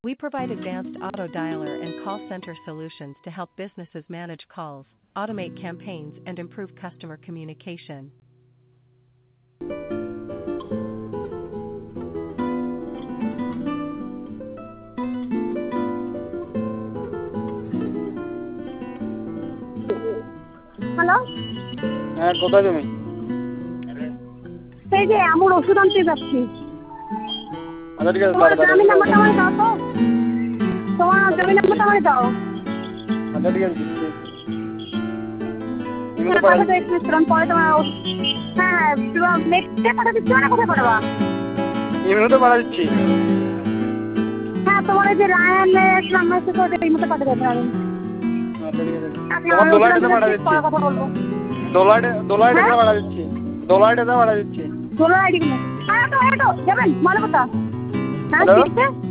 We provide advanced auto dialer and call center solutions to help businesses manage calls, automate campaigns, and improve customer communication. Hello, হ্যাঁ, কোথায় তুমি? সেই যে আমার ওষুধ আনতে যাচ্ছি। আচ্ছা ঠিক আছে, তোমার তাড়াতাড়ি জমি আসো। নাম্বারটা আমায় দাও তো। তোমার জমি নাম্বারটা আমায় দাও। আচ্ছা ঠিক আছে, দিচ্ছি। হ্যাঁ, পাঠাতে দেখছিলাম পরে তোমার হ্যাঁ তোমার নেক্সটে পাঠা দিচ্ছি না, কোথায় পাঠাবা? ইমেলতে পাঠা দিচ্ছি। হ্যাঁ, তোমার এই যে রায়ানের নাম্বার আছে তো এই মতো পাঠিয়ে দেবেন। আচ্ছা ঠিক আছে, আপনি তোমার আমার দোলাইটাতে ওষুধ পাঠা আনতে দিচ্ছি। পরে কথা বলবো। দোলাইটাতে হ্যাঁ? পাঠা দিচ্ছি। দোলাইটাতে পাঠা দিচ্ছি। দোলার আইডি গুলো। হ্যাঁ, তো যাবেন ভালো কথা। হ্যাঁ, হ্যালো? ঠিক আছে।